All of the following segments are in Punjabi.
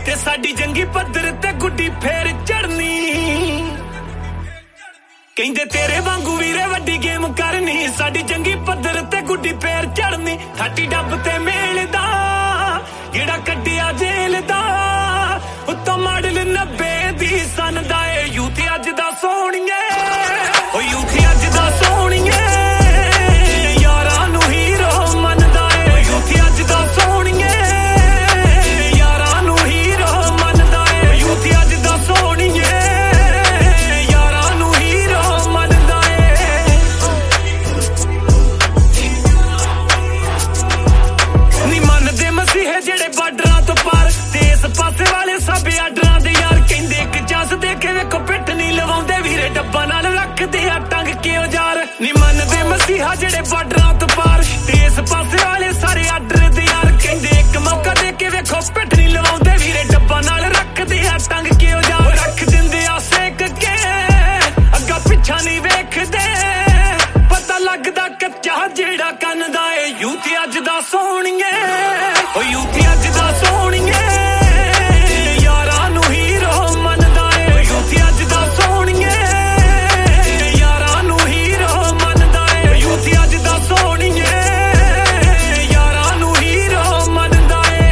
ਤੇ ਸਾਡੀ ਜੰਗੀ ਪੱਧਰ ਤੇ ਗੁੱਡੀ ਫੇਰ ਚੜਨੀ ਕਹਿੰਦੇ ਤੇਰੇ ਵਾਂਗੂ ਵੀਰੇ ਵੱਡੀ ਗੇਮ ਕਰਨੀ ਸਾਡੀ ਜੰਗੀ ਪੱਧਰ ਤੇ ਗੁੱਡੀ ਫੇਰ ਚੜਨੀ ਠਾਟੀ ਡੱਬ ਤੇ ਮੇਲਦਾ ਜਿਹੜਾ ਕੱਢਿਆ ਜੇਲ੍ਹ ਦਾ ਉੱਤੋਂ ਮਾਡਲ 90 ਦੀ ਸਨ ਦਾ ਏ ਯੂਥ ਅੱਜ ਦਾ ਸੋਹਣੀਏ ਓ ਯੂਥ ਅੱਜ ਦਾ ਸੋਹਣੀਏ ਯਾਰਾਂ ਨੂੰ ਹੀਰੋ ਮੰਨਦਾ ਏ ਯੂਥ ਅੱਜ ਦਾ ਸੋਹਣੀਏ ਯਾਰਾਂ ਨੂੰ ਹੀਰੋ ਮੰਨਦਾ ਏ ਯੂਥ ਅੱਜ ਦਾ ਸੋਹਣੀਏ ਯਾਰਾਂ ਨੂੰ ਹੀਰੋ ਮੰਨਦਾ ਏ ਨੀ ਮੰਨਦੇ ਮਸੀਹੇ ਜਿਹੜੇ ਬਾਰਡਰਾਂ ਤੋਂ ਪਾਰ ਤੇ ਇਸ ਪਾਸੇ ਵਾਲੇ ਸਭ ਆਡਰਾਂ ਦੇ ਯਾਰ ਕਹਿੰਦੇ ਇੱਕ ਜੱਸ ਦੇ ਕੇ ਵੇਖੋ ਪਿੱਠ ਨਹੀਂ ਲਵਾਉਂਦੇ ਵੀਰੇ ਡੱਬਾ ਨਾਲ ਰੱਖਦੇ ਆ ਟੰਗ ਕੇ ਔਜ਼ਾਰ ਨੀ ਮੰਨਦੇ ਮਸੀਹਾ ਜਿਹੜੇ ਬਾਰਡਰਾਂ ਤੋਂ ਪਾਰ ਤੇ ਇਸ ਪਾਸੇ ਵਾਲੇ ਸਾਰੇ ਆਡਰ ਦੇ ਯਾਰ ਕਹਿੰਦੇ ਇੱਕ ਮੌਕਾ ਦੇ ਕੇ ਵੇਖੋ ਪਿੱਠ ਨਹੀਂ ਲਵਾਉਂਦੇ ਵੀਰੇ ਡੱਬਾ ਨਾਲ ਰੱਖਦੇ ਆ ਟੰਗ ਕੇ ਔਜ਼ਾਰ ਰੱਖ ਦਿੰਦੇ ਆ ਸੇਕ ਕੇ ਅੱਗਾ ਪਿੱਛਾ ਨਹੀਂ ਵੇਖਦੇ ਪਤਾ ਲੱਗਦਾ ਕੱਚਾ ਜਿਹੜਾ ਕੰਨ ਦਾ ਏ ਯੂਥ ਅੱਜ ਦਾ ਸੋਹਣੀਏ ਓ ਯੂਥ ਅੱਜ ਦਾ ਸੋਹਣੀਏ ਯਾਰਾਂ ਨੂੰ ਹੀਰੋ ਮੰਨਦਾ ਏ ਯੂਥ ਅੱਜ ਦਾ ਸੋਹਣੀਏ ਯਾਰਾਂ ਨੂੰ ਹੀਰੋ ਮੰਨਦਾ ਏ ਯੂਥ ਅੱਜ ਦਾ ਸੋਹਣੀਏ ਯਾਰਾਂ ਨੂੰ ਹੀਰੋ ਮੰਨਦਾ ਏ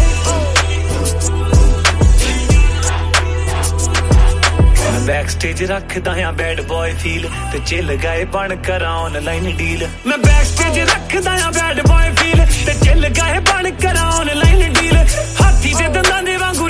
ਮੈਂ ਬੈਕ ਸਟੇਜ ਰੱਖਦਾ ਆ ਬੈਡ ਬॉय ਫੀਲ ਤੇ ਚਿੱਲ ਗਏ ਬਣ ਕਰਾਂ ਆਨਲਾਈਨ ਡੀਲ ਮੈਂ ਬੈਕ ਸਟੇਜ ਰੱਖਦਾ ਆ ਬੈਡ ਬॉय ਫੀਲ ਤੇ ਚਿੱਲ ਗਏ ਬਣ ਕਰਾਂ ਆਨਲਾਈਨ ਡੀਲ ਹਾਥੀ ਦੇ ਦੰਦਾਂ ਦੇ ਵਾਂਗ